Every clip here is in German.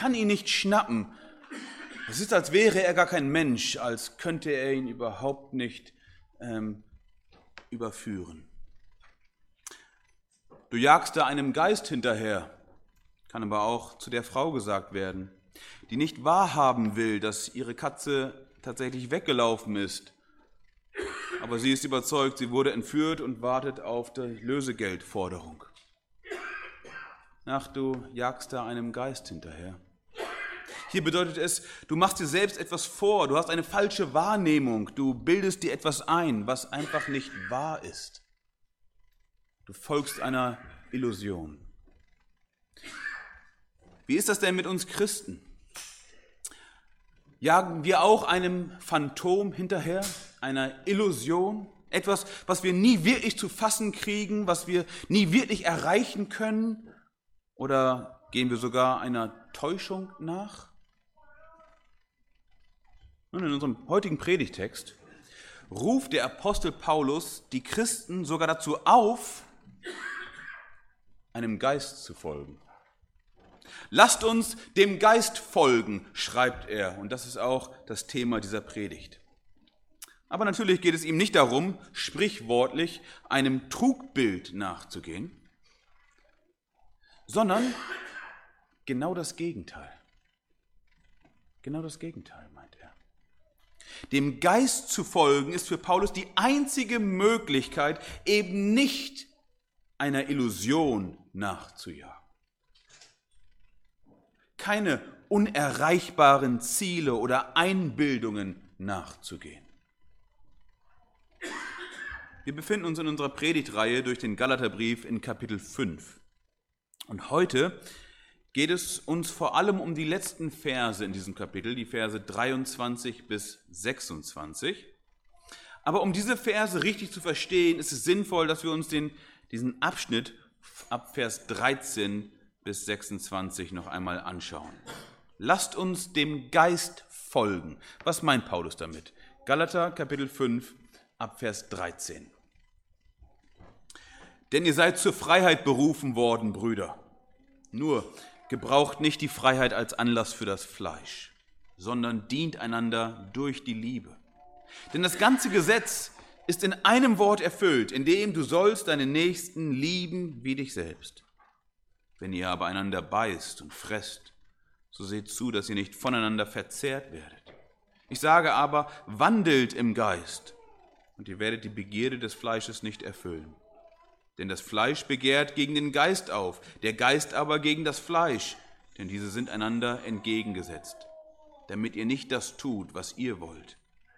kann ihn nicht schnappen. Es ist, als wäre er gar kein Mensch, als könnte er ihn überhaupt nicht überführen. Du jagst da einem Geist hinterher, kann aber auch zu der Frau gesagt werden, die nicht wahrhaben will, dass ihre Katze tatsächlich weggelaufen ist. Aber sie ist überzeugt, sie wurde entführt und wartet auf die Lösegeldforderung. Ach, du jagst da einem Geist hinterher. Hier bedeutet es, du machst dir selbst etwas vor, du hast eine falsche Wahrnehmung, du bildest dir etwas ein, was einfach nicht wahr ist. Du folgst einer Illusion. Wie ist das denn mit uns Christen? Jagen wir auch einem Phantom hinterher, einer Illusion? Etwas, was wir nie wirklich zu fassen kriegen, was wir nie wirklich erreichen können? Oder gehen wir sogar einer Täuschung nach? Nun, in unserem heutigen Predigtext ruft der Apostel Paulus die Christen sogar dazu auf, einem Geist zu folgen. Lasst uns dem Geist folgen, schreibt er. Und das ist auch das Thema dieser Predigt. Aber natürlich geht es ihm nicht darum, sprichwörtlich einem Trugbild nachzugehen, sondern genau das Gegenteil. Genau das Gegenteil, meint er. Dem Geist zu folgen ist für Paulus die einzige Möglichkeit, eben nicht einer Illusion nachzujagen. Keine unerreichbaren Ziele oder Einbildungen nachzugehen. Wir befinden uns in unserer Predigtreihe durch den Galaterbrief in Kapitel 5. Und heute geht es uns vor allem um die letzten Verse in diesem Kapitel, die Verse 23 bis 26. Aber um diese Verse richtig zu verstehen, ist es sinnvoll, dass wir uns diesen Abschnitt ab Vers 13 bis 26 noch einmal anschauen. Lasst uns dem Geist folgen. Was meint Paulus damit? Galater Kapitel 5 ab Vers 13. Denn ihr seid zur Freiheit berufen worden, Brüder. Nur gebraucht nicht die Freiheit als Anlass für das Fleisch, sondern dient einander durch die Liebe. Denn das ganze Gesetz ist in einem Wort erfüllt, in dem du sollst deinen Nächsten lieben wie dich selbst. Wenn ihr aber einander beißt und fresst, so seht zu, dass ihr nicht voneinander verzehrt werdet. Ich sage aber, wandelt im Geist, und ihr werdet die Begierde des Fleisches nicht erfüllen. Denn das Fleisch begehrt gegen den Geist auf, der Geist aber gegen das Fleisch, denn diese sind einander entgegengesetzt, damit ihr nicht das tut, was ihr wollt.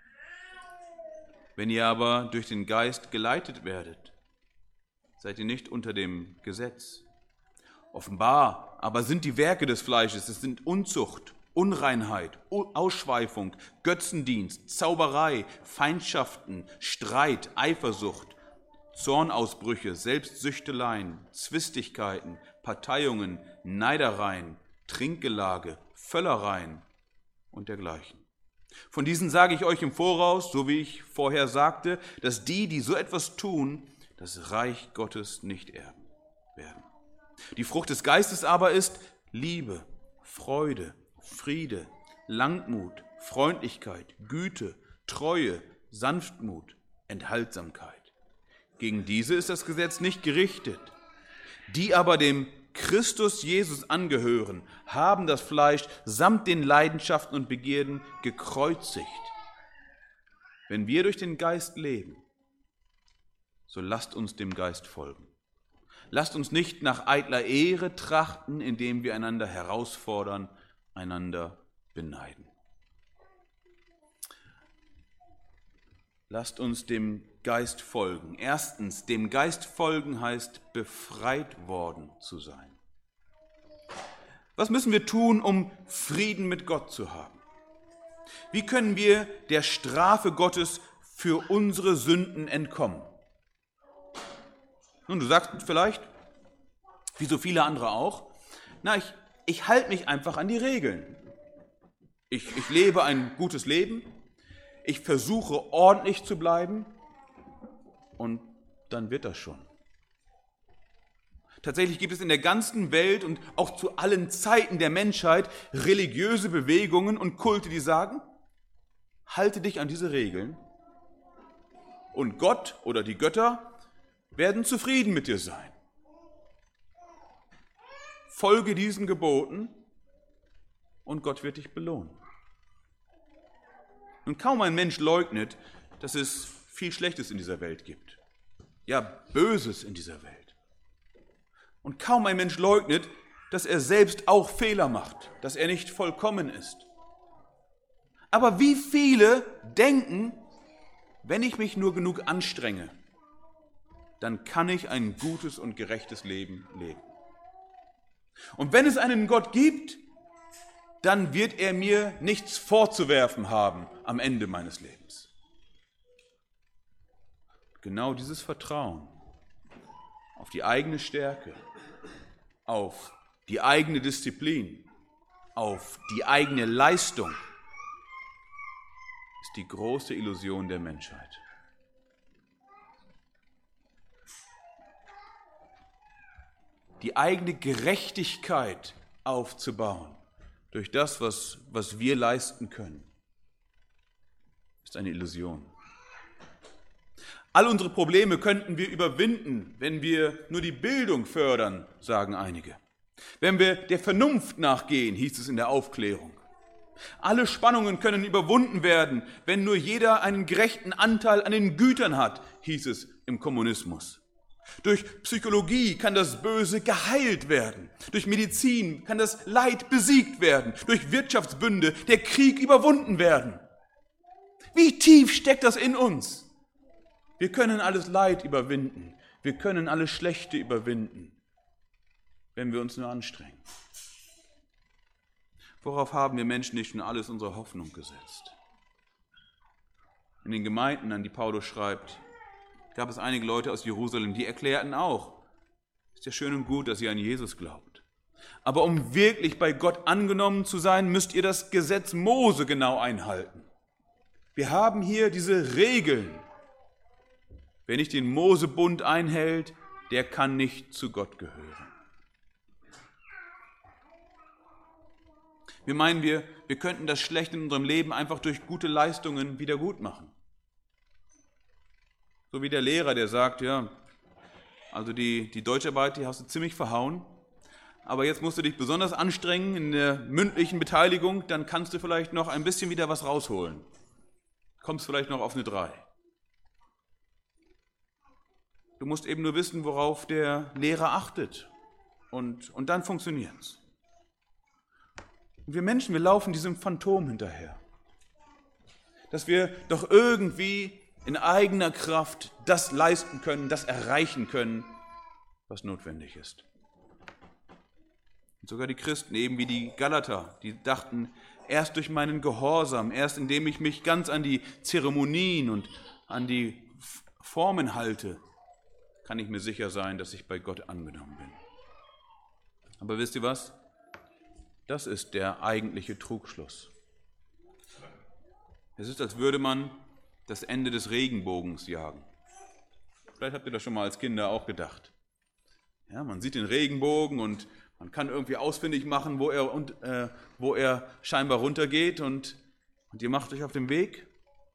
Wenn ihr aber durch den Geist geleitet werdet, seid ihr nicht unter dem Gesetz. Offenbar aber sind die Werke des Fleisches, es sind Unzucht, Unreinheit, Ausschweifung, Götzendienst, Zauberei, Feindschaften, Streit, Eifersucht, Zornausbrüche, Selbstsüchteleien, Zwistigkeiten, Parteiungen, Neidereien, Trinkgelage, Völlereien und dergleichen. Von diesen sage ich euch im Voraus, so wie ich vorher sagte, dass die so etwas tun, das Reich Gottes nicht erben werden. Die Frucht des Geistes aber ist Liebe, Freude, Friede, Langmut, Freundlichkeit, Güte, Treue, Sanftmut, Enthaltsamkeit. Gegen diese ist das Gesetz nicht gerichtet. Die aber dem Christus Jesus angehören, haben das Fleisch samt den Leidenschaften und Begierden gekreuzigt. Wenn wir durch den Geist leben, so lasst uns dem Geist folgen. Lasst uns nicht nach eitler Ehre trachten, indem wir einander herausfordern, einander beneiden. Lasst uns dem Geist folgen. Erstens, dem Geist folgen heißt, befreit worden zu sein. Was müssen wir tun, um Frieden mit Gott zu haben? Wie können wir der Strafe Gottes für unsere Sünden entkommen? Nun, du sagst vielleicht, wie so viele andere auch, ich halte mich einfach an die Regeln. Ich lebe ein gutes Leben, ich versuche ordentlich zu bleiben und dann wird das schon. Tatsächlich gibt es in der ganzen Welt und auch zu allen Zeiten der Menschheit religiöse Bewegungen und Kulte, die sagen, halte dich an diese Regeln und Gott oder die Götter werden zufrieden mit dir sein. Folge diesen Geboten und Gott wird dich belohnen. Und kaum ein Mensch leugnet, dass es viel Schlechtes in dieser Welt gibt. Ja, Böses in dieser Welt. Und kaum ein Mensch leugnet, dass er selbst auch Fehler macht, dass er nicht vollkommen ist. Aber wie viele denken, wenn ich mich nur genug anstrenge, dann kann ich ein gutes und gerechtes Leben leben. Und wenn es einen Gott gibt, dann wird er mir nichts vorzuwerfen haben am Ende meines Lebens. Genau dieses Vertrauen auf die eigene Stärke, auf die eigene Disziplin, auf die eigene Leistung ist die große Illusion der Menschheit. Die eigene Gerechtigkeit aufzubauen durch das, was wir leisten können, ist eine Illusion. All unsere Probleme könnten wir überwinden, wenn wir nur die Bildung fördern, sagen einige. Wenn wir der Vernunft nachgehen, hieß es in der Aufklärung. Alle Spannungen können überwunden werden, wenn nur jeder einen gerechten Anteil an den Gütern hat, hieß es im Kommunismus. Durch Psychologie kann das Böse geheilt werden. Durch Medizin kann das Leid besiegt werden. Durch Wirtschaftsbünde der Krieg überwunden werden. Wie tief steckt das in uns? Wir können alles Leid überwinden. Wir können alles Schlechte überwinden, wenn wir uns nur anstrengen. Worauf haben wir Menschen nicht schon alles unsere Hoffnung gesetzt? In den Gemeinden, an die Paulus schreibt, gab es einige Leute aus Jerusalem, die erklärten auch, ist ja schön und gut, dass ihr an Jesus glaubt. Aber um wirklich bei Gott angenommen zu sein, müsst ihr das Gesetz Mose genau einhalten. Wir haben hier diese Regeln. Wer nicht den Mosebund einhält, der kann nicht zu Gott gehören. Wir meinen, wir könnten das Schlechte in unserem Leben einfach durch gute Leistungen wieder gut machen. So wie der Lehrer, der sagt, ja, also die Deutscharbeit, die hast du ziemlich verhauen, aber jetzt musst du dich besonders anstrengen in der mündlichen Beteiligung, dann kannst du vielleicht noch ein bisschen wieder was rausholen. Kommst vielleicht noch auf eine 3. Du musst eben nur wissen, worauf der Lehrer achtet und dann funktioniert's. Und wir Menschen, wir laufen diesem Phantom hinterher, dass wir doch irgendwie in eigener Kraft das leisten können, das erreichen können, was notwendig ist. Und sogar die Christen, eben wie die Galater, die dachten, erst durch meinen Gehorsam, erst indem ich mich ganz an die Zeremonien und an die Formen halte, kann ich mir sicher sein, dass ich bei Gott angenommen bin. Aber wisst ihr was? Das ist der eigentliche Trugschluss. Es ist, als würde man das Ende des Regenbogens jagen. Vielleicht habt ihr das schon mal als Kinder auch gedacht. Ja, man sieht den Regenbogen und man kann irgendwie ausfindig machen, wo er scheinbar runtergeht und ihr macht euch auf den Weg.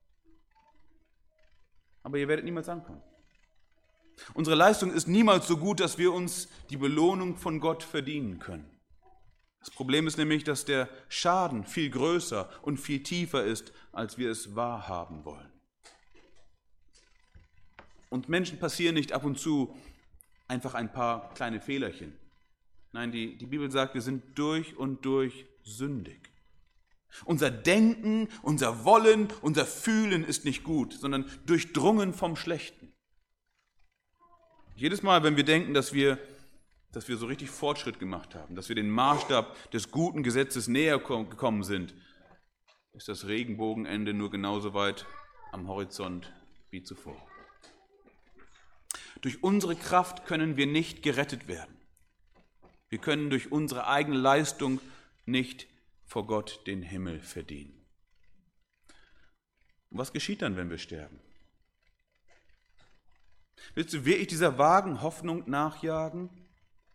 Aber ihr werdet niemals ankommen. Unsere Leistung ist niemals so gut, dass wir uns die Belohnung von Gott verdienen können. Das Problem ist nämlich, dass der Schaden viel größer und viel tiefer ist, als wir es wahrhaben wollen. Und Menschen passieren nicht ab und zu einfach ein paar kleine Fehlerchen. Nein, die Bibel sagt, wir sind durch und durch sündig. Unser Denken, unser Wollen, unser Fühlen ist nicht gut, sondern durchdrungen vom Schlechten. Jedes Mal, wenn wir denken, dass wir so richtig Fortschritt gemacht haben, dass wir den Maßstab des guten Gesetzes näher gekommen sind, ist das Regenbogenende nur genauso weit am Horizont wie zuvor. Durch unsere Kraft können wir nicht gerettet werden. Wir können durch unsere eigene Leistung nicht vor Gott den Himmel verdienen. Und was geschieht dann, wenn wir sterben? Willst du wirklich dieser vagen Hoffnung nachjagen,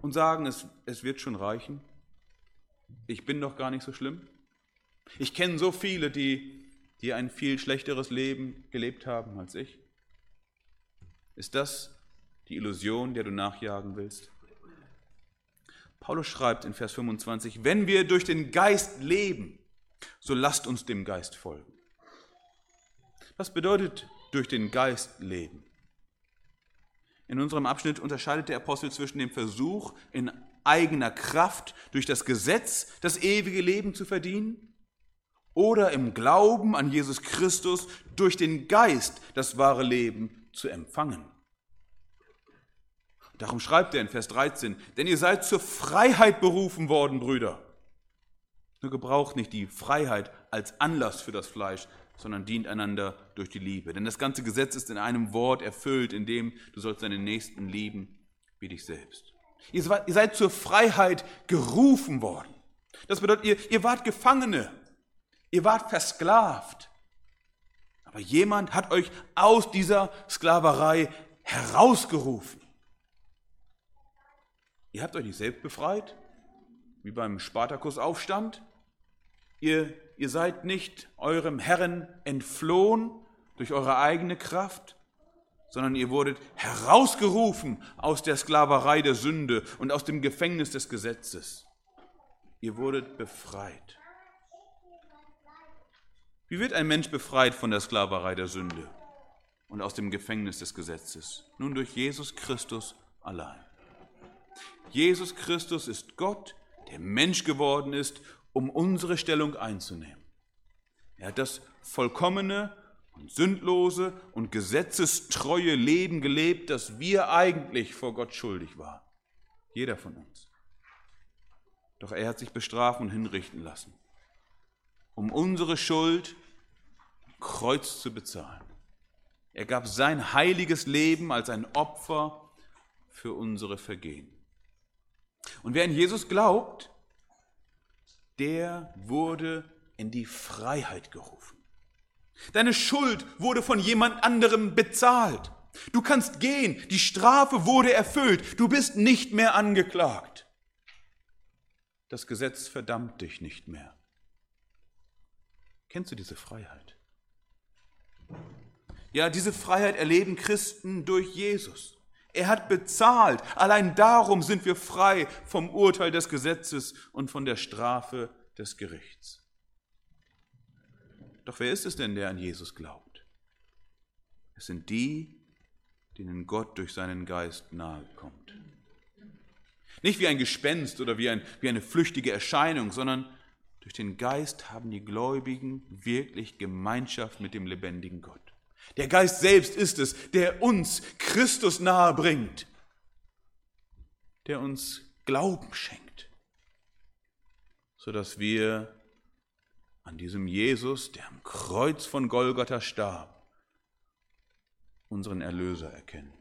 und sagen, es wird schon reichen? Ich bin doch gar nicht so schlimm. Ich kenne so viele, die ein viel schlechteres Leben gelebt haben als ich. Ist das die Illusion, der du nachjagen willst? Paulus schreibt in Vers 25, wenn wir durch den Geist leben, so lasst uns dem Geist folgen. Was bedeutet durch den Geist leben? In unserem Abschnitt unterscheidet der Apostel zwischen dem Versuch, in eigener Kraft durch das Gesetz das ewige Leben zu verdienen oder im Glauben an Jesus Christus durch den Geist das wahre Leben zu empfangen. Darum schreibt er in Vers 13, denn ihr seid zur Freiheit berufen worden, Brüder. Nur gebraucht nicht die Freiheit als Anlass für das Fleisch, sondern dient einander durch die Liebe. Denn das ganze Gesetz ist in einem Wort erfüllt, in dem du sollst deinen Nächsten lieben wie dich selbst. Ihr seid zur Freiheit gerufen worden. Das bedeutet, ihr wart Gefangene, ihr wart versklavt. Aber jemand hat euch aus dieser Sklaverei herausgerufen. Ihr habt euch nicht selbst befreit, wie beim Spartakusaufstand. Ihr seid nicht eurem Herren entflohen durch eure eigene Kraft, sondern ihr wurdet herausgerufen aus der Sklaverei der Sünde und aus dem Gefängnis des Gesetzes. Ihr wurdet befreit. Wie wird ein Mensch befreit von der Sklaverei der Sünde und aus dem Gefängnis des Gesetzes? Nun durch Jesus Christus allein. Jesus Christus ist Gott, der Mensch geworden ist, um unsere Stellung einzunehmen. Er hat das vollkommene und sündlose und gesetzestreue Leben gelebt, das wir eigentlich vor Gott schuldig waren. Jeder von uns. Doch er hat sich bestrafen und hinrichten lassen, um unsere Schuld am Kreuz zu bezahlen. Er gab sein heiliges Leben als ein Opfer für unsere Vergehen. Und wer an Jesus glaubt, der wurde in die Freiheit gerufen. Deine Schuld wurde von jemand anderem bezahlt. Du kannst gehen, die Strafe wurde erfüllt, du bist nicht mehr angeklagt. Das Gesetz verdammt dich nicht mehr. Kennst du diese Freiheit? Ja, diese Freiheit erleben Christen durch Jesus. Er hat bezahlt. Allein darum sind wir frei vom Urteil des Gesetzes und von der Strafe des Gerichts. Doch wer ist es denn, der an Jesus glaubt? Es sind die, denen Gott durch seinen Geist nahe kommt. Nicht wie ein Gespenst oder wie eine flüchtige Erscheinung, sondern durch den Geist haben die Gläubigen wirklich Gemeinschaft mit dem lebendigen Gott. Der Geist selbst ist es, der uns Christus nahe bringt, der uns Glauben schenkt, sodass wir an diesem Jesus, der am Kreuz von Golgatha starb, unseren Erlöser erkennen.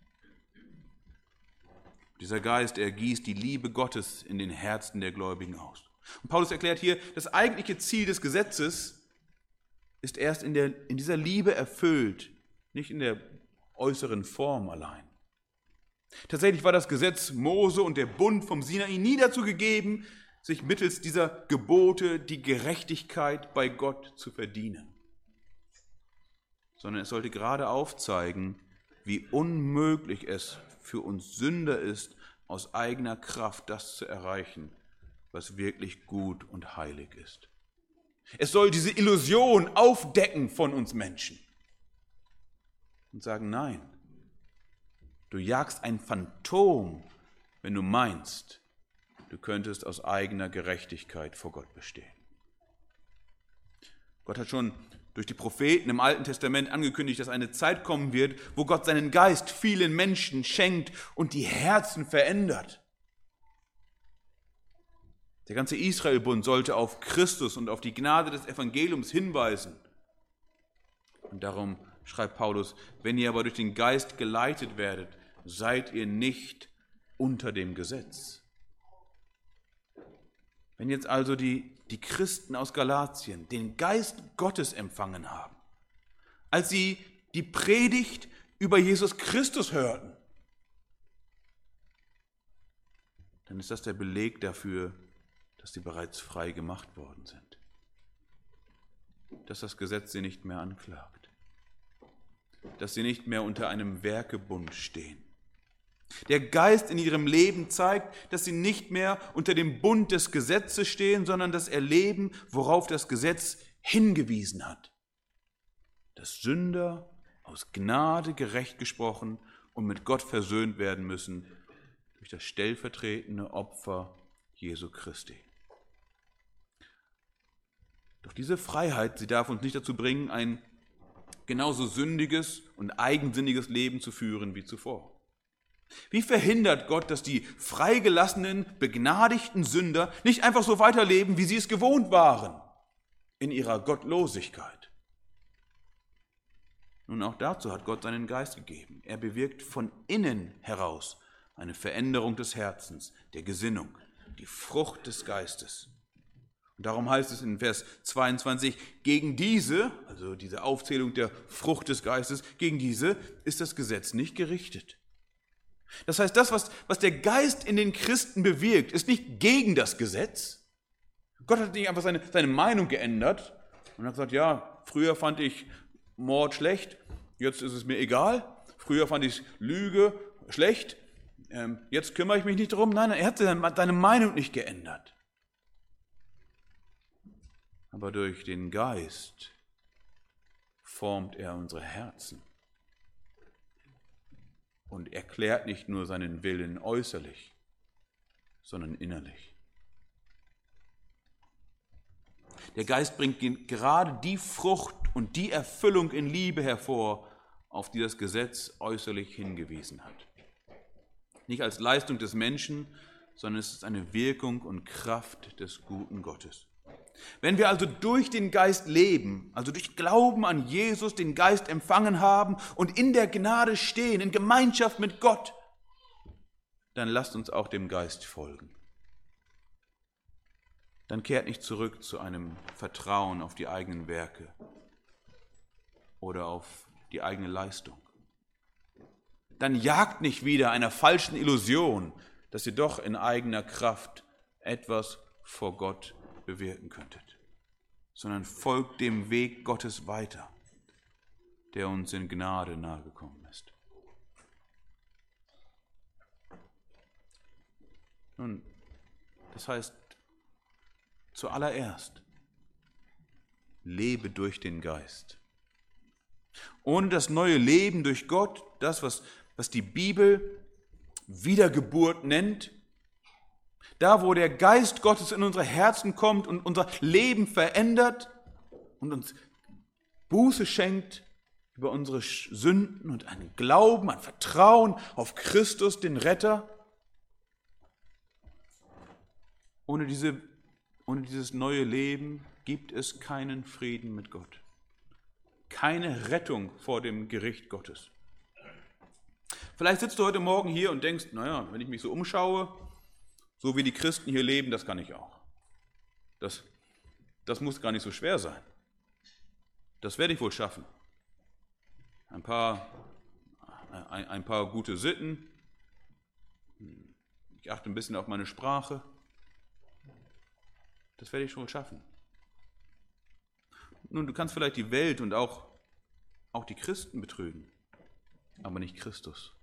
Dieser Geist ergießt die Liebe Gottes in den Herzen der Gläubigen aus. Und Paulus erklärt hier, das eigentliche Ziel des Gesetzes ist erst in dieser Liebe erfüllt, nicht in der äußeren Form allein. Tatsächlich war das Gesetz Mose und der Bund vom Sinai nie dazu gegeben, sich mittels dieser Gebote die Gerechtigkeit bei Gott zu verdienen, sondern es sollte gerade aufzeigen, wie unmöglich es für uns Sünder ist, aus eigener Kraft das zu erreichen, was wirklich gut und heilig ist. Es soll diese Illusion aufdecken von uns Menschen und sagen, nein, du jagst ein Phantom, wenn du meinst, du könntest aus eigener Gerechtigkeit vor Gott bestehen. Gott hat schon durch die Propheten im Alten Testament angekündigt, dass eine Zeit kommen wird, wo Gott seinen Geist vielen Menschen schenkt und die Herzen verändert. Der ganze Israelbund sollte auf Christus und auf die Gnade des Evangeliums hinweisen. Und darum schreibt Paulus, wenn ihr aber durch den Geist geleitet werdet, seid ihr nicht unter dem Gesetz. Wenn jetzt also die Christen aus Galatien den Geist Gottes empfangen haben, als sie die Predigt über Jesus Christus hörten, dann ist das der Beleg dafür, dass sie bereits frei gemacht worden sind. Dass das Gesetz sie nicht mehr anklagt. Dass sie nicht mehr unter einem Werkebund stehen. Der Geist in ihrem Leben zeigt, dass sie nicht mehr unter dem Bund des Gesetzes stehen, sondern das erleben, worauf das Gesetz hingewiesen hat. Dass Sünder aus Gnade gerecht gesprochen und mit Gott versöhnt werden müssen durch das stellvertretende Opfer Jesu Christi. Doch diese Freiheit, sie darf uns nicht dazu bringen, ein genauso sündiges und eigensinniges Leben zu führen wie zuvor. Wie verhindert Gott, dass die freigelassenen, begnadigten Sünder nicht einfach so weiterleben, wie sie es gewohnt waren, in ihrer Gottlosigkeit? Nun, auch dazu hat Gott seinen Geist gegeben. Er bewirkt von innen heraus eine Veränderung des Herzens, der Gesinnung, die Frucht des Geistes. Und darum heißt es in Vers 22, gegen diese, also diese Aufzählung der Frucht des Geistes, gegen diese ist das Gesetz nicht gerichtet. Das heißt, das, was der Geist in den Christen bewirkt, ist nicht gegen das Gesetz. Gott hat nicht einfach seine Meinung geändert und hat gesagt, ja, früher fand ich Mord schlecht, jetzt ist es mir egal. Früher fand ich Lüge schlecht, jetzt kümmere ich mich nicht darum. Nein, er hat seine Meinung nicht geändert. Aber durch den Geist formt er unsere Herzen und erklärt nicht nur seinen Willen äußerlich, sondern innerlich. Der Geist bringt gerade die Frucht und die Erfüllung in Liebe hervor, auf die das Gesetz äußerlich hingewiesen hat. Nicht als Leistung des Menschen, sondern es ist eine Wirkung und Kraft des guten Gottes. Wenn wir also durch den Geist leben, also durch Glauben an Jesus den Geist empfangen haben und in der Gnade stehen, in Gemeinschaft mit Gott, dann lasst uns auch dem Geist folgen. Dann kehrt nicht zurück zu einem Vertrauen auf die eigenen Werke oder auf die eigene Leistung. Dann jagt nicht wieder einer falschen Illusion, dass ihr doch in eigener Kraft etwas vor Gott bewirken könntet, sondern folgt dem Weg Gottes weiter, der uns in Gnade nahegekommen ist. Nun, das heißt, zuallererst, lebe durch den Geist. Ohne das neue Leben durch Gott, das, was die Bibel Wiedergeburt nennt, da, wo der Geist Gottes in unsere Herzen kommt und unser Leben verändert und uns Buße schenkt über unsere Sünden und einen Glauben, ein Vertrauen auf Christus, den Retter. Ohne dieses neue Leben gibt es keinen Frieden mit Gott. Keine Rettung vor dem Gericht Gottes. Vielleicht sitzt du heute Morgen hier und denkst, naja, wenn ich mich so umschaue, so wie die Christen hier leben, das kann ich auch. Das muss gar nicht so schwer sein. Das werde ich wohl schaffen. Ein paar gute Sitten. Ich achte ein bisschen auf meine Sprache. Das werde ich schon schaffen. Nun, du kannst vielleicht die Welt und auch die Christen betrügen, aber nicht Christus.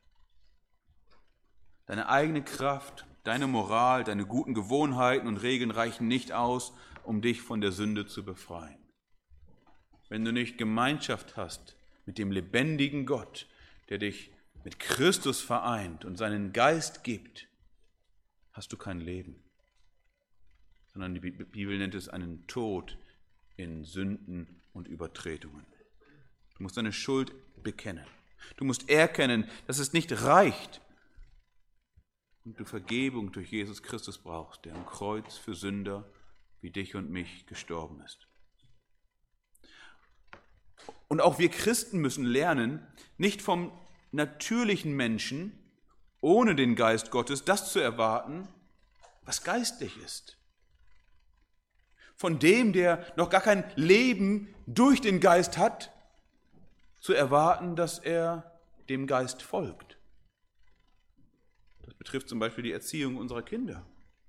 Deine eigene Kraft, deine Moral, deine guten Gewohnheiten und Regeln reichen nicht aus, um dich von der Sünde zu befreien. Wenn du nicht Gemeinschaft hast mit dem lebendigen Gott, der dich mit Christus vereint und seinen Geist gibt, hast du kein Leben. Sondern die Bibel nennt es einen Tod in Sünden und Übertretungen. Du musst deine Schuld bekennen. Du musst erkennen, dass es nicht reicht und du Vergebung durch Jesus Christus brauchst, der am Kreuz für Sünder wie dich und mich gestorben ist. Und auch wir Christen müssen lernen, nicht vom natürlichen Menschen ohne den Geist Gottes das zu erwarten, was geistlich ist. Von dem, der noch gar kein Leben durch den Geist hat, zu erwarten, dass er dem Geist folgt. Das betrifft zum Beispiel die Erziehung unserer Kinder.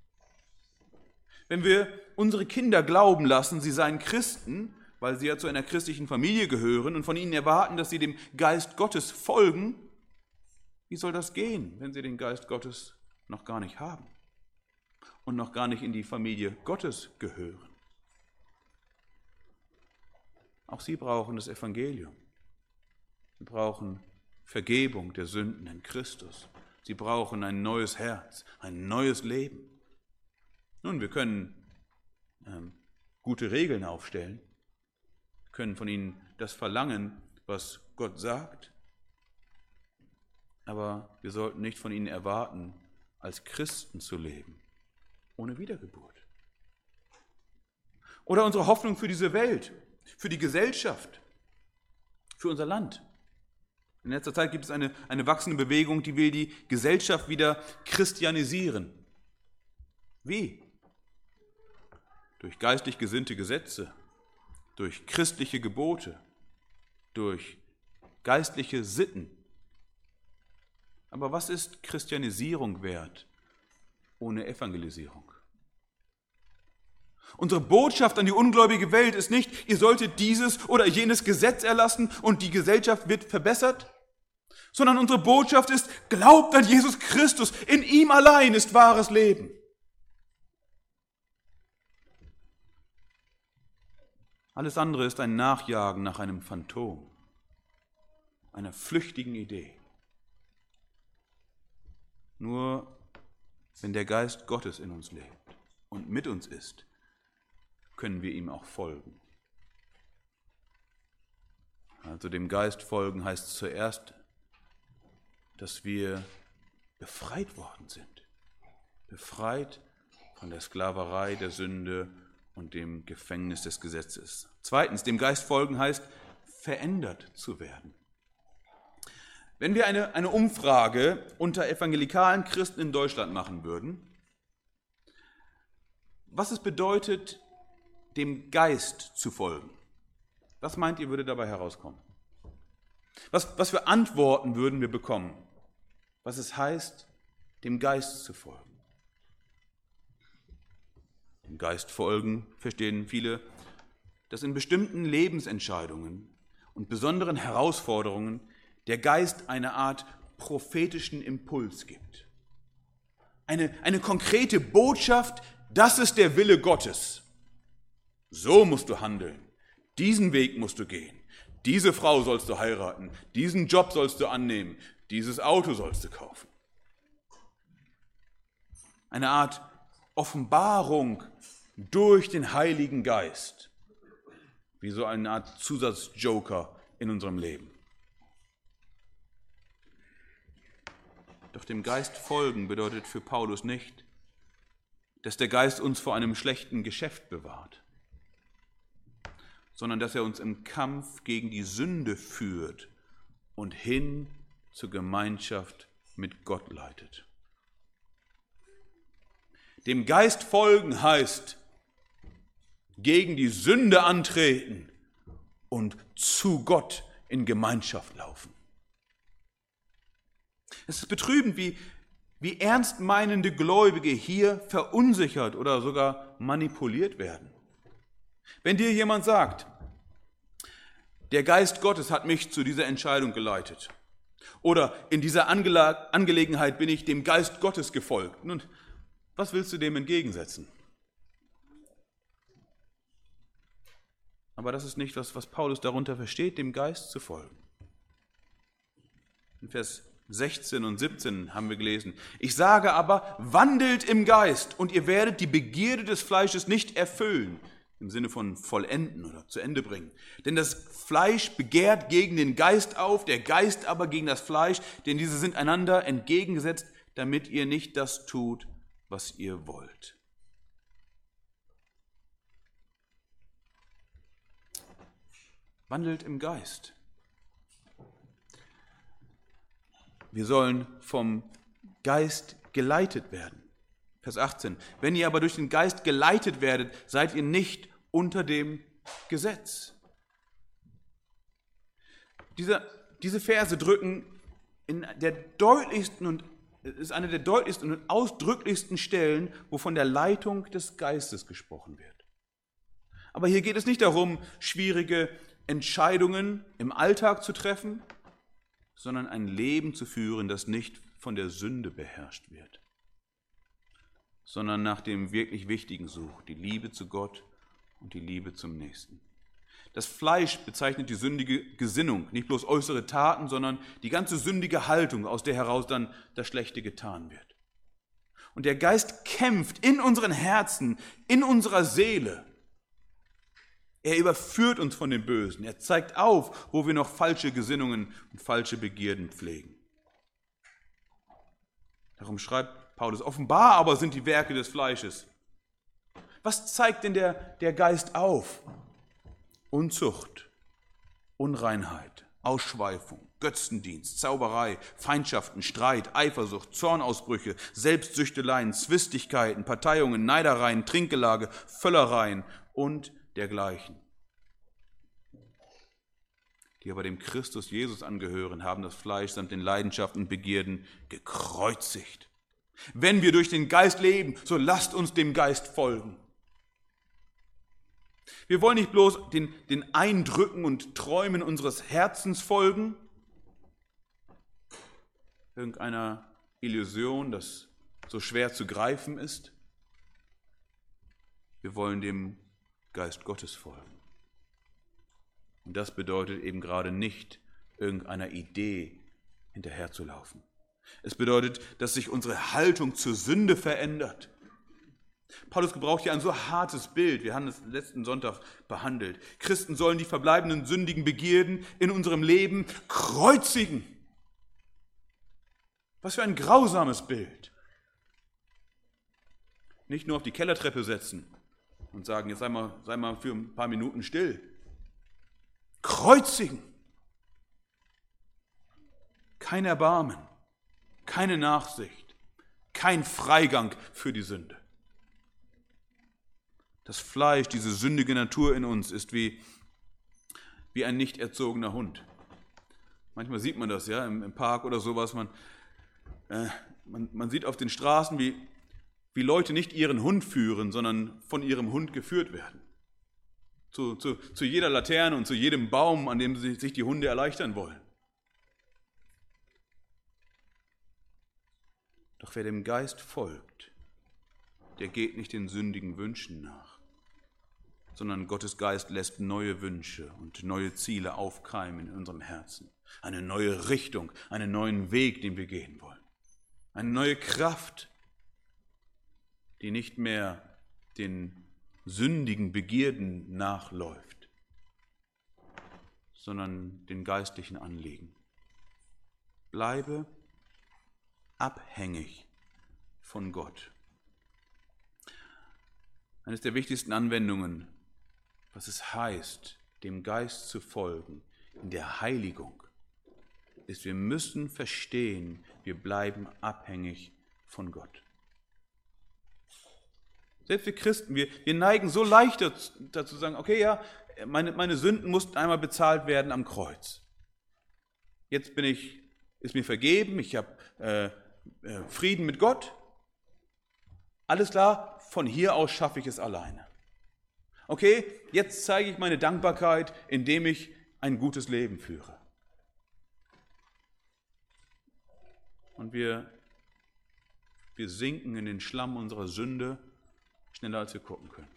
Wenn wir unsere Kinder glauben lassen, sie seien Christen, weil sie ja zu einer christlichen Familie gehören und von ihnen erwarten, dass sie dem Geist Gottes folgen, wie soll das gehen, wenn sie den Geist Gottes noch gar nicht haben und noch gar nicht in die Familie Gottes gehören? Auch sie brauchen das Evangelium. Sie brauchen Vergebung der Sünden in Christus. Sie brauchen ein neues Herz, ein neues Leben. Nun, wir können gute Regeln aufstellen, wir können von ihnen das verlangen, was Gott sagt, aber wir sollten nicht von ihnen erwarten, als Christen zu leben, ohne Wiedergeburt. Oder unsere Hoffnung für diese Welt, für die Gesellschaft, für unser Land. In letzter Zeit gibt es eine wachsende Bewegung, die will die Gesellschaft wieder christianisieren. Wie? Durch geistlich gesinnte Gesetze, durch christliche Gebote, durch geistliche Sitten. Aber was ist Christianisierung wert ohne Evangelisierung? Unsere Botschaft an die ungläubige Welt ist nicht, ihr solltet dieses oder jenes Gesetz erlassen und die Gesellschaft wird verbessert, sondern unsere Botschaft ist, glaubt an Jesus Christus, in ihm allein ist wahres Leben. Alles andere ist ein Nachjagen nach einem Phantom, einer flüchtigen Idee. Nur wenn der Geist Gottes in uns lebt und mit uns ist, können wir ihm auch folgen. Also dem Geist folgen heißt zuerst, dass wir befreit worden sind. Befreit von der Sklaverei, der Sünde und dem Gefängnis des Gesetzes. Zweitens, dem Geist folgen heißt, verändert zu werden. Wenn wir eine Umfrage unter evangelikalen Christen in Deutschland machen würden, was es bedeutet, dem Geist zu folgen, was meint ihr, würde dabei herauskommen? Was für Antworten würden wir bekommen? Was es heißt, dem Geist zu folgen? Dem Geist folgen verstehen viele, dass in bestimmten Lebensentscheidungen und besonderen Herausforderungen der Geist eine Art prophetischen Impuls gibt. Eine konkrete Botschaft, das ist der Wille Gottes. So musst du handeln, diesen Weg musst du gehen, diese Frau sollst du heiraten, diesen Job sollst du annehmen, dieses Auto sollst du kaufen. Eine Art Offenbarung durch den Heiligen Geist, wie so eine Art Zusatzjoker in unserem Leben. Doch dem Geist folgen bedeutet für Paulus nicht, dass der Geist uns vor einem schlechten Geschäft bewahrt, sondern dass er uns im Kampf gegen die Sünde führt und hin zur Gemeinschaft mit Gott leitet. Dem Geist folgen heißt, gegen die Sünde antreten und zu Gott in Gemeinschaft laufen. Es ist betrübend, wie ernst meinende Gläubige hier verunsichert oder sogar manipuliert werden. Wenn dir jemand sagt, der Geist Gottes hat mich zu dieser Entscheidung geleitet oder in dieser Angelegenheit bin ich dem Geist Gottes gefolgt, nun, was willst du dem entgegensetzen? Aber das ist nicht was Paulus darunter versteht, dem Geist zu folgen. In Vers 16 und 17 haben wir gelesen, ich sage aber, wandelt im Geist und ihr werdet die Begierde des Fleisches nicht erfüllen, im Sinne von vollenden oder zu Ende bringen. Denn das Fleisch begehrt gegen den Geist auf, der Geist aber gegen das Fleisch, denn diese sind einander entgegengesetzt, damit ihr nicht das tut, was ihr wollt. Wandelt im Geist. Wir sollen vom Geist geleitet werden. Vers 18. Wenn ihr aber durch den Geist geleitet werdet, seid ihr nicht unter dem Gesetz. Diese Verse drücken in der deutlichsten und Es ist eine der deutlichsten und ausdrücklichsten Stellen, wo von der Leitung des Geistes gesprochen wird. Aber hier geht es nicht darum, schwierige Entscheidungen im Alltag zu treffen, sondern ein Leben zu führen, das nicht von der Sünde beherrscht wird, sondern nach dem wirklich Wichtigen sucht, die Liebe zu Gott und die Liebe zum Nächsten. Das Fleisch bezeichnet die sündige Gesinnung, nicht bloß äußere Taten, sondern die ganze sündige Haltung, aus der heraus dann das Schlechte getan wird. Und der Geist kämpft in unseren Herzen, in unserer Seele. Er überführt uns von dem Bösen. Er zeigt auf, wo wir noch falsche Gesinnungen und falsche Begierden pflegen. Darum schreibt Paulus, offenbar aber sind die Werke des Fleisches. Was zeigt denn der Geist auf? Unzucht, Unreinheit, Ausschweifung, Götzendienst, Zauberei, Feindschaften, Streit, Eifersucht, Zornausbrüche, Selbstsüchteleien, Zwistigkeiten, Parteiungen, Neidereien, Trinkgelage, Völlereien und dergleichen. Die aber dem Christus Jesus angehören, haben das Fleisch samt den Leidenschaften und Begierden gekreuzigt. Wenn wir durch den Geist leben, so lasst uns dem Geist folgen. Wir wollen nicht bloß den Eindrücken und Träumen unseres Herzens folgen, irgendeiner Illusion, das so schwer zu greifen ist. Wir wollen dem Geist Gottes folgen. Und das bedeutet eben gerade nicht, irgendeiner Idee hinterherzulaufen. Es bedeutet, dass sich unsere Haltung zur Sünde verändert. Paulus gebraucht hier ein so hartes Bild. Wir haben es letzten Sonntag behandelt. Christen sollen die verbleibenden sündigen Begierden in unserem Leben kreuzigen. Was für ein grausames Bild. Nicht nur auf die Kellertreppe setzen und sagen, jetzt sei mal für ein paar Minuten still. Kreuzigen. Kein Erbarmen, keine Nachsicht, kein Freigang für die Sünde. Das Fleisch, diese sündige Natur in uns ist wie ein nicht erzogener Hund. Manchmal sieht man das ja im Park oder sowas. Man sieht auf den Straßen, wie Leute nicht ihren Hund führen, sondern von ihrem Hund geführt werden. Zu jeder Laterne und zu jedem Baum, an dem sich die Hunde erleichtern wollen. Doch wer dem Geist folgt, der geht nicht den sündigen Wünschen nach, sondern Gottes Geist lässt neue Wünsche und neue Ziele aufkeimen in unserem Herzen. Eine neue Richtung, einen neuen Weg, den wir gehen wollen. Eine neue Kraft, die nicht mehr den sündigen Begierden nachläuft, sondern den geistlichen Anliegen. Bleibe abhängig von Gott. Eines der wichtigsten Anwendungen, was es heißt, dem Geist zu folgen, in der Heiligung, ist, wir müssen verstehen, wir bleiben abhängig von Gott. Selbst wir Christen, wir neigen so leicht dazu zu sagen, okay, ja, meine Sünden mussten einmal bezahlt werden am Kreuz. Jetzt ist mir vergeben, ich habe Frieden mit Gott. Alles klar, von hier aus schaffe ich es alleine. Okay, jetzt zeige ich meine Dankbarkeit, indem ich ein gutes Leben führe. Und wir sinken in den Schlamm unserer Sünde, schneller als wir gucken können.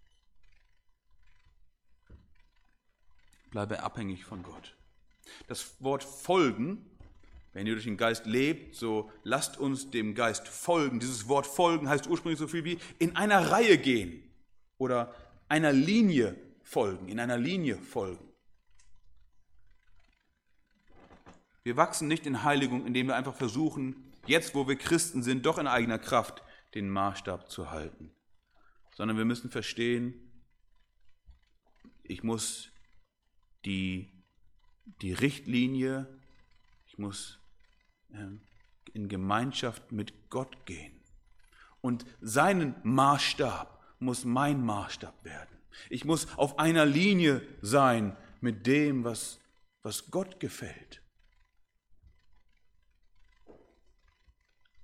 Bleibe abhängig von Gott. Das Wort folgen, wenn ihr durch den Geist lebt, so lasst uns dem Geist folgen. Dieses Wort folgen heißt ursprünglich so viel wie in einer Reihe gehen oder einer Linie folgen, in einer Linie folgen. Wir wachsen nicht in Heiligung, indem wir einfach versuchen, jetzt wo wir Christen sind, doch in eigener Kraft den Maßstab zu halten. Sondern wir müssen verstehen, ich muss die Richtlinie, ich muss in Gemeinschaft mit Gott gehen. Und seinen Maßstab muss mein Maßstab werden. Ich muss auf einer Linie sein mit dem, was Gott gefällt.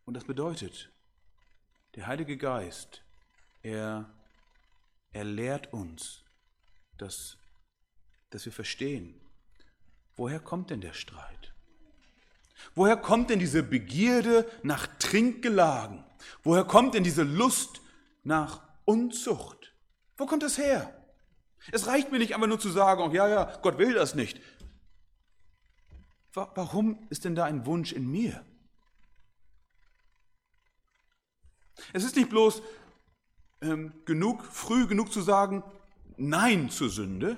Und das bedeutet, der Heilige Geist, er lehrt uns, dass wir verstehen, woher kommt denn der Streit? Woher kommt denn diese Begierde nach Trinkgelagen? Woher kommt denn diese Lust nach Unzucht? Wo kommt das her? Es reicht mir nicht einfach nur zu sagen, oh, ja, Gott will das nicht. Warum ist denn da ein Wunsch in mir? Es ist nicht bloß früh genug zu sagen, Nein zur Sünde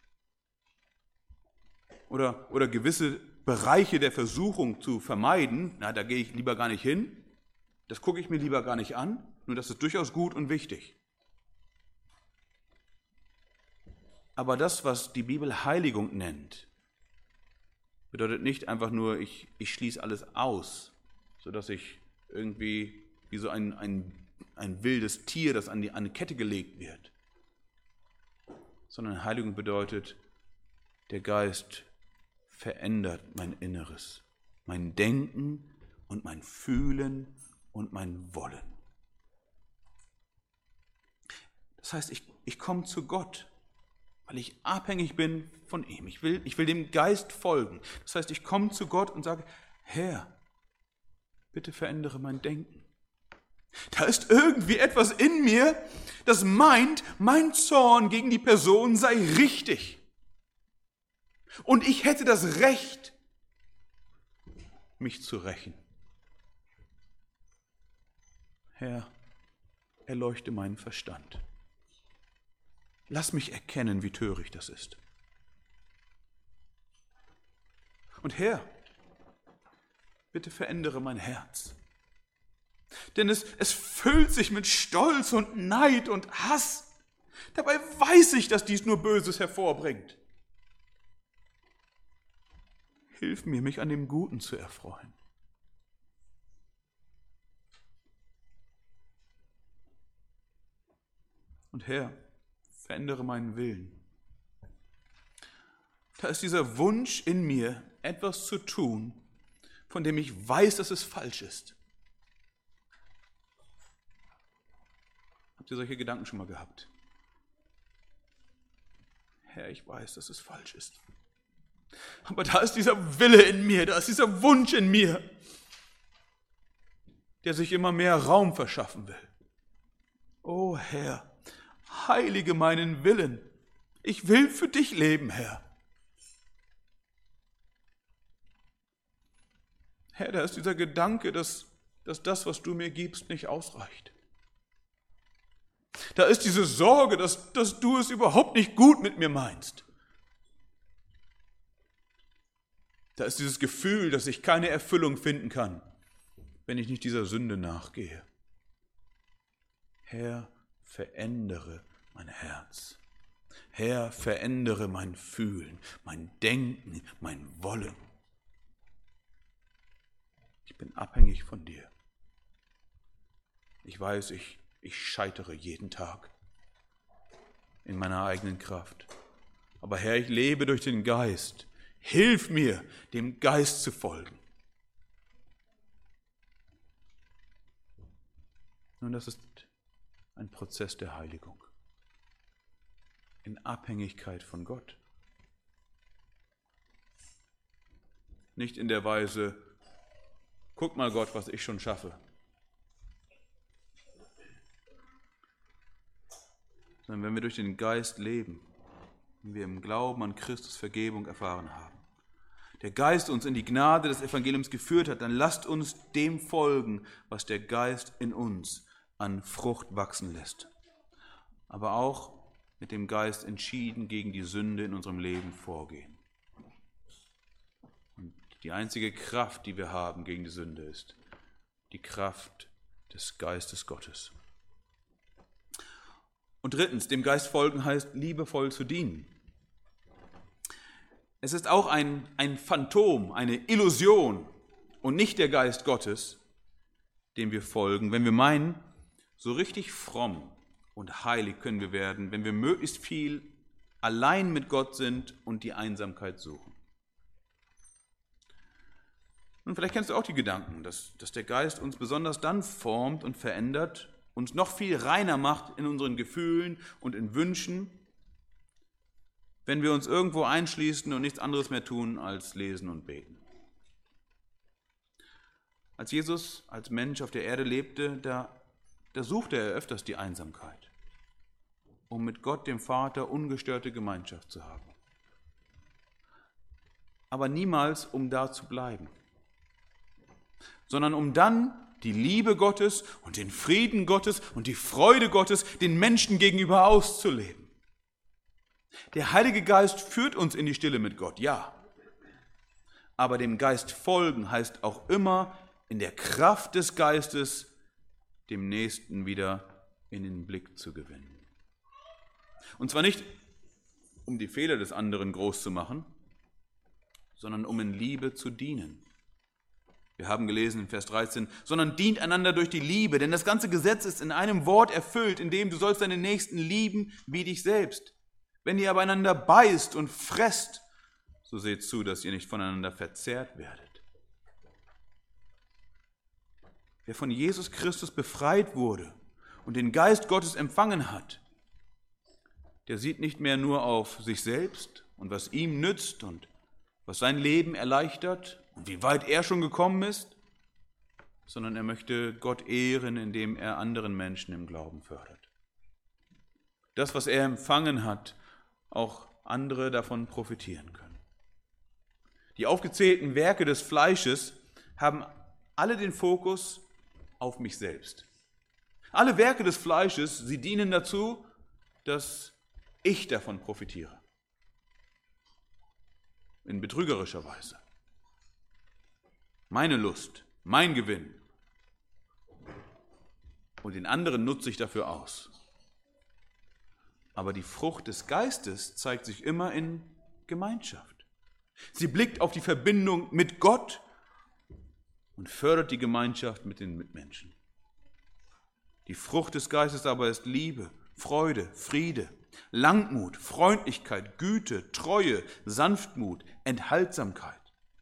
oder gewisse Bereiche der Versuchung zu vermeiden. Na, da gehe ich lieber gar nicht hin, das gucke ich mir lieber gar nicht an, nur das ist durchaus gut und wichtig. Aber das, was die Bibel Heiligung nennt, bedeutet nicht einfach nur, ich schließe alles aus, sodass ich irgendwie wie so ein wildes Tier, das an eine Kette gelegt wird. Sondern Heiligung bedeutet, der Geist verändert mein Inneres, mein Denken und mein Fühlen und mein Wollen. Das heißt, ich komme zu Gott, weil ich abhängig bin von ihm. Ich will dem Geist folgen. Das heißt, ich komme zu Gott und sage, Herr, bitte verändere mein Denken. Da ist irgendwie etwas in mir, das meint, mein Zorn gegen die Person sei richtig. Und ich hätte das Recht, mich zu rächen. Herr, erleuchte meinen Verstand. Lass mich erkennen, wie töricht das ist. Und Herr, bitte verändere mein Herz. Denn es füllt sich mit Stolz und Neid und Hass. Dabei weiß ich, dass dies nur Böses hervorbringt. Hilf mir, mich an dem Guten zu erfreuen. Und Herr, verändere meinen Willen. Da ist dieser Wunsch in mir, etwas zu tun, von dem ich weiß, dass es falsch ist. Habt ihr solche Gedanken schon mal gehabt? Herr, ich weiß, dass es falsch ist. Aber da ist dieser Wille in mir, da ist dieser Wunsch in mir, der sich immer mehr Raum verschaffen will. O Herr, heilige meinen Willen. Ich will für dich leben, Herr. Herr, da ist dieser Gedanke, dass das, was du mir gibst, nicht ausreicht. Da ist diese Sorge, dass du es überhaupt nicht gut mit mir meinst. Da ist dieses Gefühl, dass ich keine Erfüllung finden kann, wenn ich nicht dieser Sünde nachgehe. Herr, verändere mein Herz. Herr, verändere mein Fühlen, mein Denken, mein Wollen. Ich bin abhängig von dir. Ich weiß, ich scheitere jeden Tag in meiner eigenen Kraft. Aber Herr, ich lebe durch den Geist. Hilf mir, dem Geist zu folgen. Nun, das ist ein Prozess der Heiligung. In Abhängigkeit von Gott. Nicht in der Weise, guck mal Gott, was ich schon schaffe. Sondern wenn wir durch den Geist leben, wenn wir im Glauben an Christus Vergebung erfahren haben, der Geist uns in die Gnade des Evangeliums geführt hat, dann lasst uns dem folgen, was der Geist in uns an Frucht wachsen lässt. Aber auch mit dem Geist entschieden gegen die Sünde in unserem Leben vorgehen. Und die einzige Kraft, die wir haben gegen die Sünde, ist die Kraft des Geistes Gottes. Und drittens, dem Geist folgen heißt, liebevoll zu dienen. Es ist auch ein Phantom, eine Illusion und nicht der Geist Gottes, dem wir folgen, wenn wir meinen, so richtig fromm und heilig können wir werden, wenn wir möglichst viel allein mit Gott sind und die Einsamkeit suchen. Und vielleicht kennst du auch die Gedanken, dass der Geist uns besonders dann formt und verändert, uns noch viel reiner macht in unseren Gefühlen und in Wünschen, wenn wir uns irgendwo einschließen und nichts anderes mehr tun als lesen und beten. Als Jesus als Mensch auf der Erde lebte, da suchte er öfters die Einsamkeit, um mit Gott, dem Vater, ungestörte Gemeinschaft zu haben. Aber niemals, um da zu bleiben, sondern um dann die Liebe Gottes und den Frieden Gottes und die Freude Gottes den Menschen gegenüber auszuleben. Der Heilige Geist führt uns in die Stille mit Gott, ja. Aber dem Geist folgen heißt auch immer in der Kraft des Geistes dem Nächsten wieder in den Blick zu gewinnen. Und zwar nicht, um die Fehler des anderen groß zu machen, sondern um in Liebe zu dienen. Wir haben gelesen in Vers 13, sondern dient einander durch die Liebe, denn das ganze Gesetz ist in einem Wort erfüllt, in dem du sollst deinen Nächsten lieben wie dich selbst. Wenn ihr aber einander beißt und fresst, so seht zu, dass ihr nicht voneinander verzehrt werdet. Wer von Jesus Christus befreit wurde und den Geist Gottes empfangen hat, der sieht nicht mehr nur auf sich selbst und was ihm nützt und was sein Leben erleichtert und wie weit er schon gekommen ist, sondern er möchte Gott ehren, indem er anderen Menschen im Glauben fördert. Das, was er empfangen hat, auch andere davon profitieren können. Die aufgezählten Werke des Fleisches haben alle den Fokus auf mich selbst. Alle Werke des Fleisches, sie dienen dazu, dass ich davon profitiere. In betrügerischer Weise. Meine Lust, mein Gewinn. Und den anderen nutze ich dafür aus. Aber die Frucht des Geistes zeigt sich immer in Gemeinschaft. Sie blickt auf die Verbindung mit Gott und fördert die Gemeinschaft mit den Mitmenschen. Die Frucht des Geistes aber ist Liebe, Freude, Friede, Langmut, Freundlichkeit, Güte, Treue, Sanftmut, Enthaltsamkeit.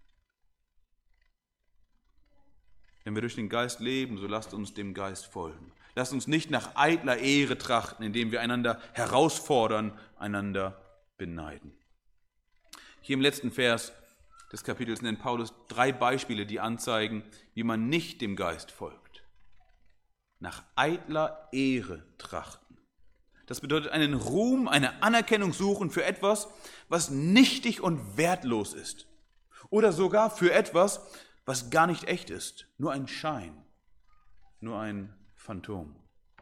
Wenn wir durch den Geist leben, so lasst uns dem Geist folgen. Lasst uns nicht nach eitler Ehre trachten, indem wir einander herausfordern, einander beneiden. Hier im letzten Vers des Kapitels nennt Paulus 3 Beispiele, die anzeigen, wie man nicht dem Geist folgt. Nach eitler Ehre trachten. Das bedeutet einen Ruhm, eine Anerkennung suchen für etwas, was nichtig und wertlos ist. Oder sogar für etwas, was gar nicht echt ist. Nur ein Schein, nur ein Phantom.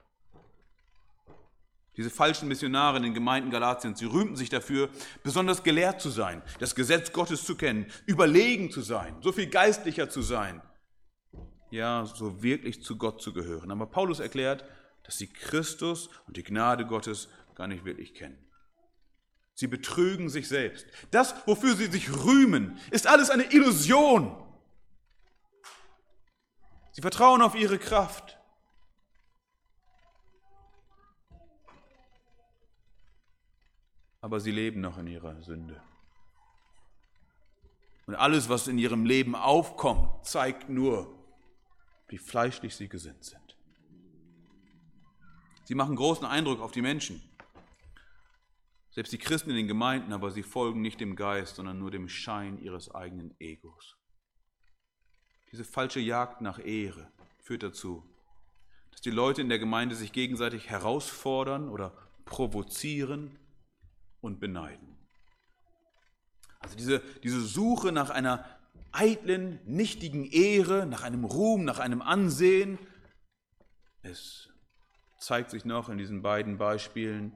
Diese falschen Missionare in den Gemeinden Galatiens, sie rühmten sich dafür, besonders gelehrt zu sein, das Gesetz Gottes zu kennen, überlegen zu sein, so viel geistlicher zu sein. Ja, so wirklich zu Gott zu gehören. Aber Paulus erklärt, dass sie Christus und die Gnade Gottes gar nicht wirklich kennen. Sie betrügen sich selbst. Das, wofür sie sich rühmen, ist alles eine Illusion. Sie vertrauen auf ihre Kraft. Aber sie leben noch in ihrer Sünde. Und alles, was in ihrem Leben aufkommt, zeigt nur, wie fleischlich sie gesinnt sind. Sie machen großen Eindruck auf die Menschen. Selbst die Christen in den Gemeinden, aber sie folgen nicht dem Geist, sondern nur dem Schein ihres eigenen Egos. Diese falsche Jagd nach Ehre führt dazu, dass die Leute in der Gemeinde sich gegenseitig herausfordern oder provozieren und beneiden. Also diese Suche nach einer eitlen, nichtigen Ehre, nach einem Ruhm, nach einem Ansehen, es zeigt sich noch in diesen beiden Beispielen,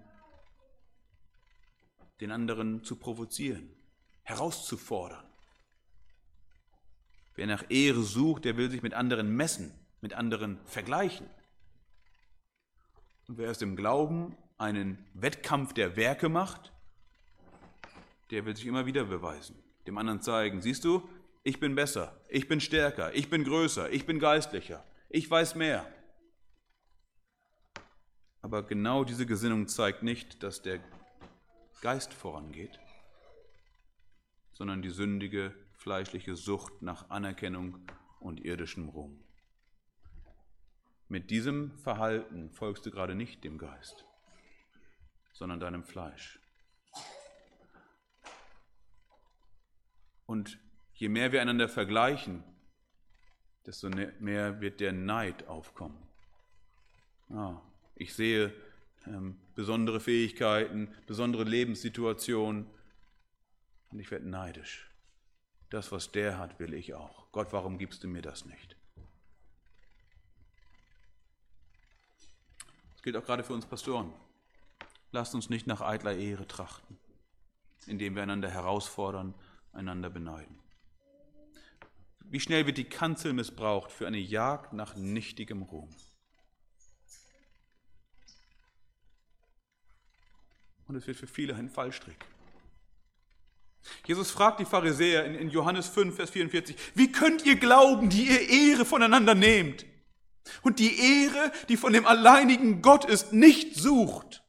den anderen zu provozieren, herauszufordern. Wer nach Ehre sucht, der will sich mit anderen messen, mit anderen vergleichen. Und wer aus dem Glauben einen Wettkampf der Werke macht, der will sich immer wieder beweisen, dem anderen zeigen, siehst du, ich bin besser, ich bin stärker, ich bin größer, ich bin geistlicher, ich weiß mehr. Aber genau diese Gesinnung zeigt nicht, dass der Geist vorangeht, sondern die sündige fleischliche Sucht nach Anerkennung und irdischem Ruhm. Mit diesem Verhalten folgst du gerade nicht dem Geist, sondern deinem Fleisch. Und je mehr wir einander vergleichen, desto mehr wird der Neid aufkommen. Ich sehe besondere Fähigkeiten, besondere Lebenssituationen und ich werde neidisch. Das, was der hat, will ich auch. Gott, warum gibst du mir das nicht? Das gilt auch gerade für uns Pastoren. Lasst uns nicht nach eitler Ehre trachten, indem wir einander herausfordern, einander beneiden. Wie schnell wird die Kanzel missbraucht für eine Jagd nach nichtigem Ruhm? Und es wird für viele ein Fallstrick. Jesus fragt die Pharisäer in Johannes 5, Vers 44, wie könnt ihr glauben, die ihr Ehre voneinander nehmt und die Ehre, die von dem alleinigen Gott ist, nicht sucht?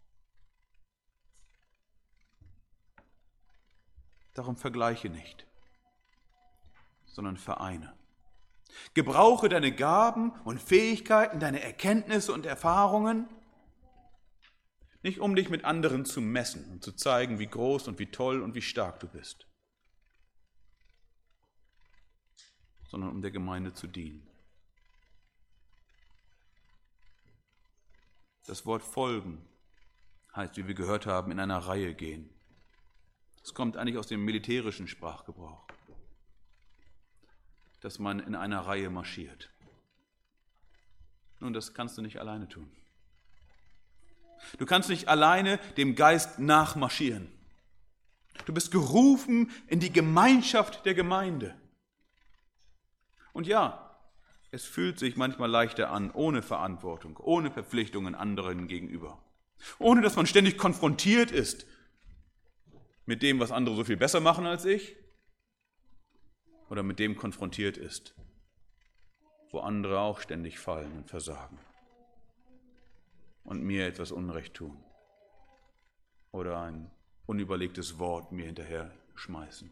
Darum vergleiche nicht, sondern vereine. Gebrauche deine Gaben und Fähigkeiten, deine Erkenntnisse und Erfahrungen, nicht um dich mit anderen zu messen und zu zeigen, wie groß und wie toll und wie stark du bist, sondern um der Gemeinde zu dienen. Das Wort folgen heißt, wie wir gehört haben, in einer Reihe gehen. Es kommt eigentlich aus dem militärischen Sprachgebrauch, dass man in einer Reihe marschiert. Nun, das kannst du nicht alleine tun. Du kannst nicht alleine dem Geist nachmarschieren. Du bist gerufen in die Gemeinschaft der Gemeinde. Und ja, es fühlt sich manchmal leichter an, ohne Verantwortung, ohne Verpflichtungen anderen gegenüber. Ohne dass man ständig konfrontiert ist mit dem, was andere so viel besser machen als ich, oder mit dem konfrontiert ist, wo andere auch ständig fallen und versagen und mir etwas Unrecht tun oder ein unüberlegtes Wort mir hinterher schmeißen.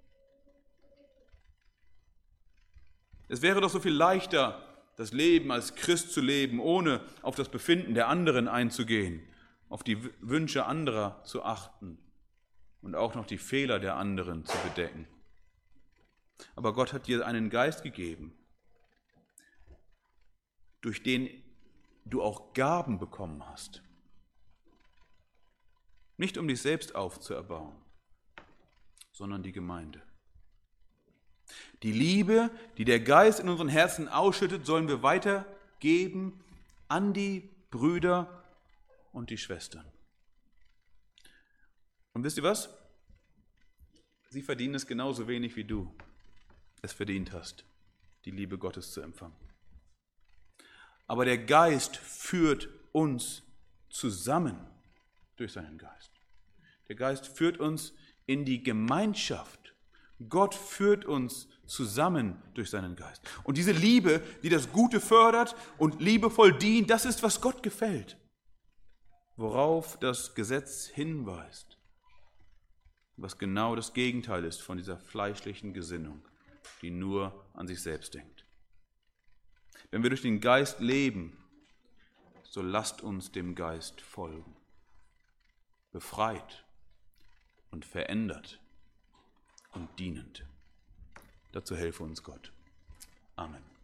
Es wäre doch so viel leichter, das Leben als Christ zu leben, ohne auf das Befinden der anderen einzugehen, auf die Wünsche anderer zu achten und auch noch die Fehler der anderen zu bedecken. Aber Gott hat dir einen Geist gegeben, durch den du auch Gaben bekommen hast. Nicht um dich selbst aufzuerbauen, sondern die Gemeinde. Die Liebe, die der Geist in unseren Herzen ausschüttet, sollen wir weitergeben an die Brüder und die Schwestern. Und wisst ihr was? Sie verdienen es genauso wenig wie du es verdient hast, die Liebe Gottes zu empfangen. Aber der Geist führt uns zusammen durch seinen Geist. Der Geist führt uns in die Gemeinschaft. Gott führt uns zusammen durch seinen Geist. Und diese Liebe, die das Gute fördert und liebevoll dient, das ist, was Gott gefällt. Worauf das Gesetz hinweist, was genau das Gegenteil ist von dieser fleischlichen Gesinnung, die nur an sich selbst denkt. Wenn wir durch den Geist leben, so lasst uns dem Geist folgen. Befreit und verändert und dienend. Dazu helfe uns Gott. Amen.